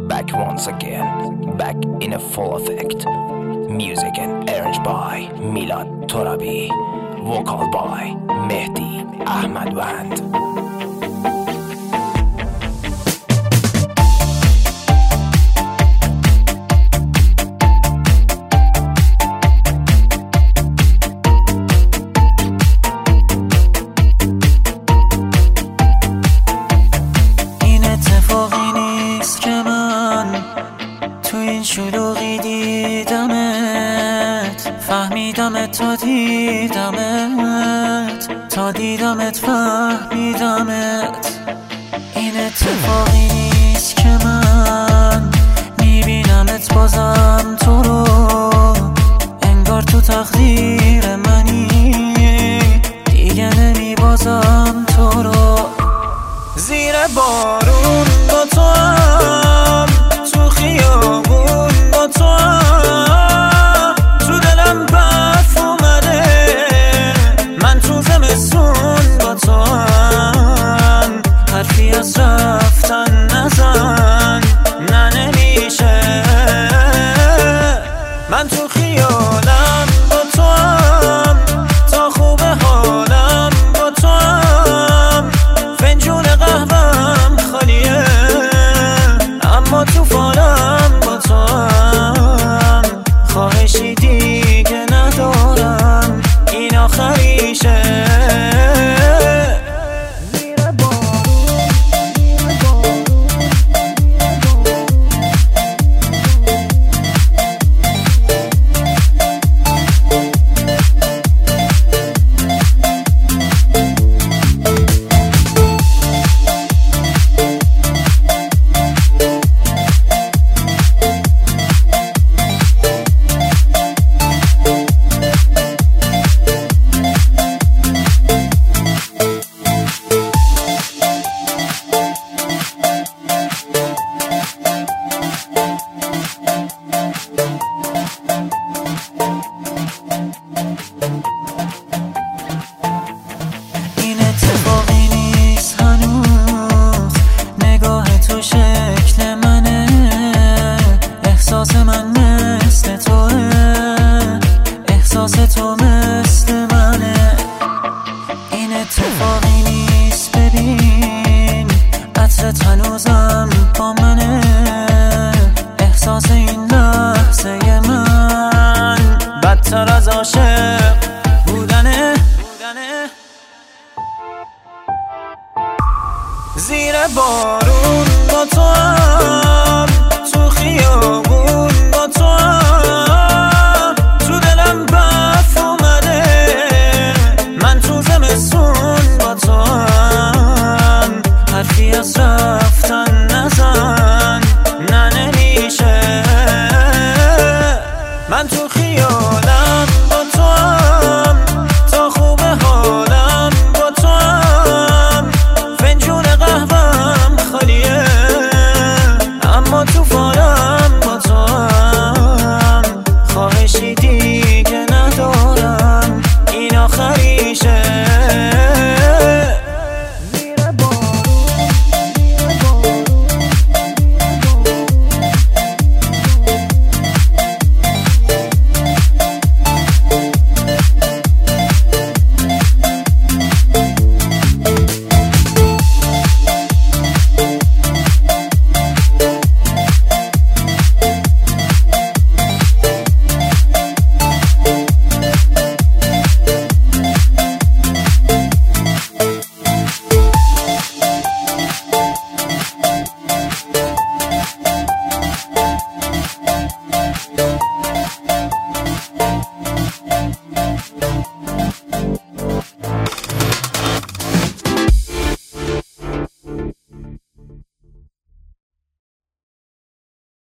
back once again, back in a full effect. Music and arranged by Milad Torabi, vocal by Mehdi Ahmadwand. شلوغی دیدمت، فهمیدمت تا دیدمت فهمیدمت. این اتفاقی نیست که من میبینمت بازم تو رو، انگار تو تقدیر منی، دیگه نمیبازم تو رو. زیر بارون با تو هم، تو خیابون با تو هم، تو دلم برف اومده، من تو زمستون با تو هم. حرفی از رفتن نزن، نه نمیشه. من تو خیالم با تو هم، تا خوب حالم با تو هم. فنجون قهوه‌ام خالیه، اما تو فالم با تو هم. خواهشی دیگه ندارم، این آخریشه. این اتفاقی نیست هنوز، نگاه تو شکل منه، احساس من مثل توه، احساس تو مثل منه. این اتفاقی نیست، ببین عطرت هنوزم با منه، احساس این لحظه من بدتر از عاشق بودنه. زیر بارون با